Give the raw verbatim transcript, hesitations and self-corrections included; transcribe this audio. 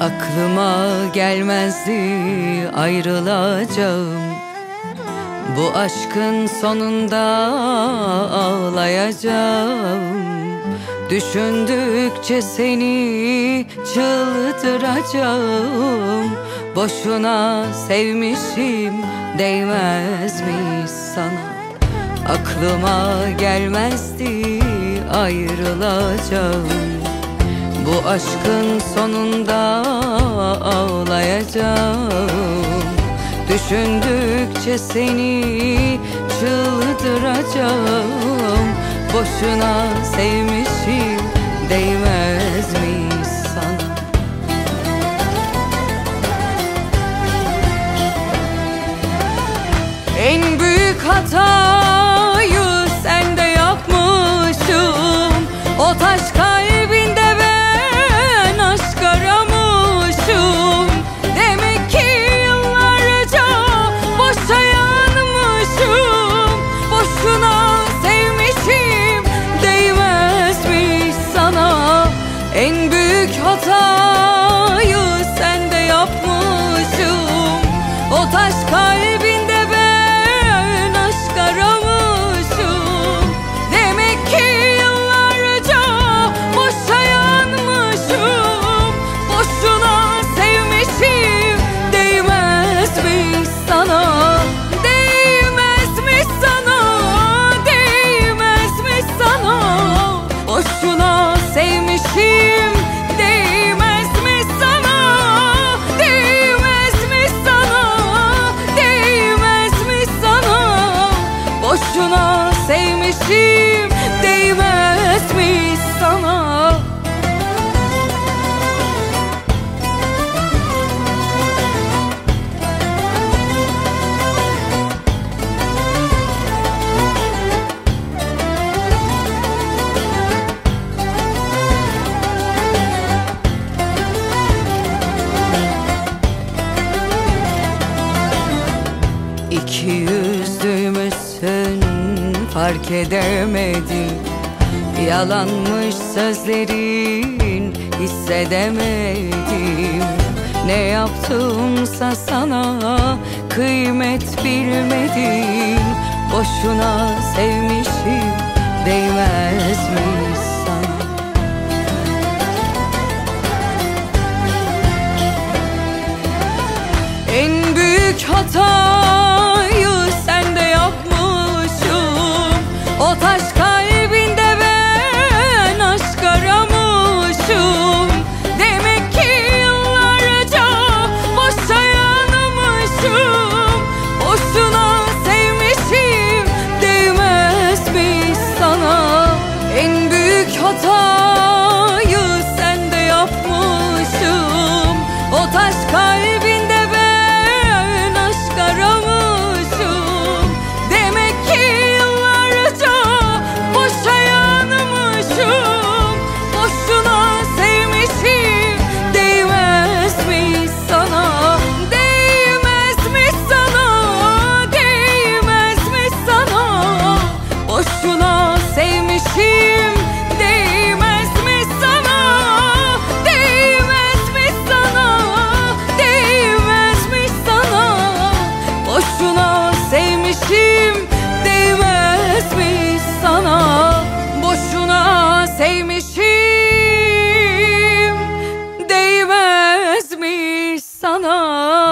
Aklıma gelmezdi ayrılacağım, bu aşkın sonunda ağlayacağım. Düşündükçe seni çıldıracağım. Boşuna sevmişim, değmez mi sana? Aklıma gelmezdi ayrılacağım, bu aşkın sonunda ağlayacağım. Düşündükçe seni çıldıracağım. Boşuna sevmişim, değmez mi sana? En büyük hatayı sende yapmışım. O taş kalbinde ben aşk aramışım. Demek ki yıllarca boşa yanmışım. Boşuna sevmişim, değmez mi sana? En büyük hatayı sende yapmışım. O taş kalbinde ben aşk aramışım. Demek ki yıllarca boşa yanmışım. Boşuna sevmişim, değmez mi sana? Değmez mi sana? Değmez mi sana? Boşuna sevmişim, değmez mi sana? Değmez mi sana? Değmez mi sana? Boşuna sevmişim, değmez mi sana? İki yüzlüymüşsün, fark edemedim. Yalanmış sözlerin, hissedemedim. Ne yaptımsa sana kıymet bilmedin. Boşuna sevmişim, değmez mi sana? En büyük hatayı sende yapmışım. O taş kalbinde ben aşk aramışım. Demek ki yıllarca boşa yanmışım. Boşuna sevmişim, değmez mi sana? En büyük hatayı sende yapmışım. O taş kalbinde ben aşk aramışım. Demek ki yıllarca boşa yanmışım. Boşuna sevmişim, değmez mi sana? Değmez mi sana? Değmez mi sana? Boşuna sevmişim, değmez mi sana? Değmez mi sana? Değmez mi sana? Boşuna sevmişim, değmez mi sana? Boşuna sevmişim, değmez mi sana?